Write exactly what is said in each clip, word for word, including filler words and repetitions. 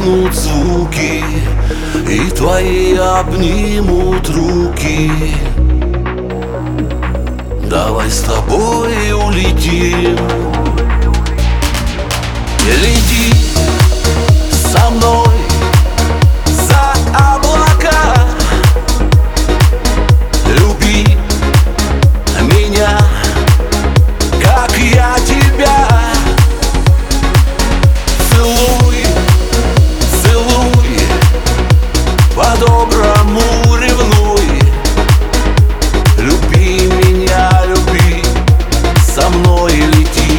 затихнут звуки, и твои обнимут руки. Давай с тобой улетим. Лети со мной за облака, люби меня, как я тебя. Целуй, целуй, по-доброму ревнуй. Люби меня, люби, со мной лети.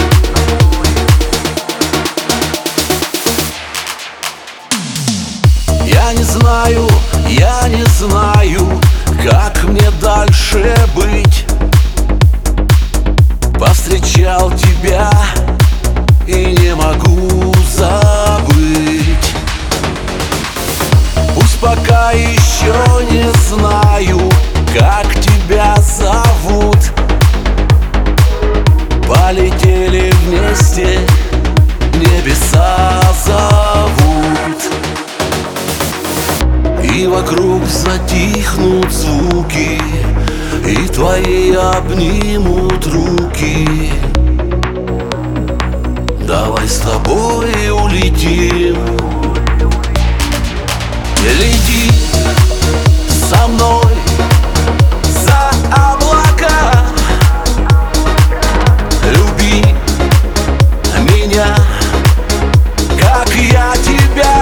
Я не знаю, я не знаю, как мне дальше быть. Повстречал тебя и не могу забыть. Пусть пока еще не знаю, как тебя зовут. Полетели вместе, небеса зовут. И вокруг затихнут звуки, и твои обнимут руки. Давай с тобой улетим. Лети со мной за облака, люби меня, как я тебя.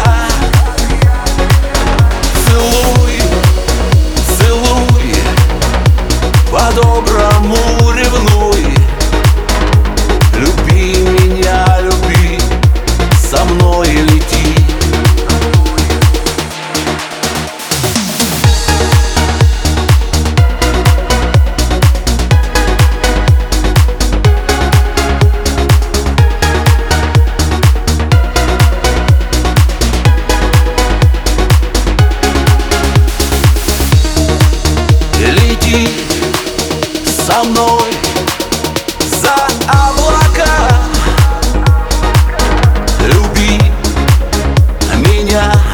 Целуй, целуй, по-доброму ревнуй. Люби меня, люби, со мной лети. Лети со мной за облака, люби меня,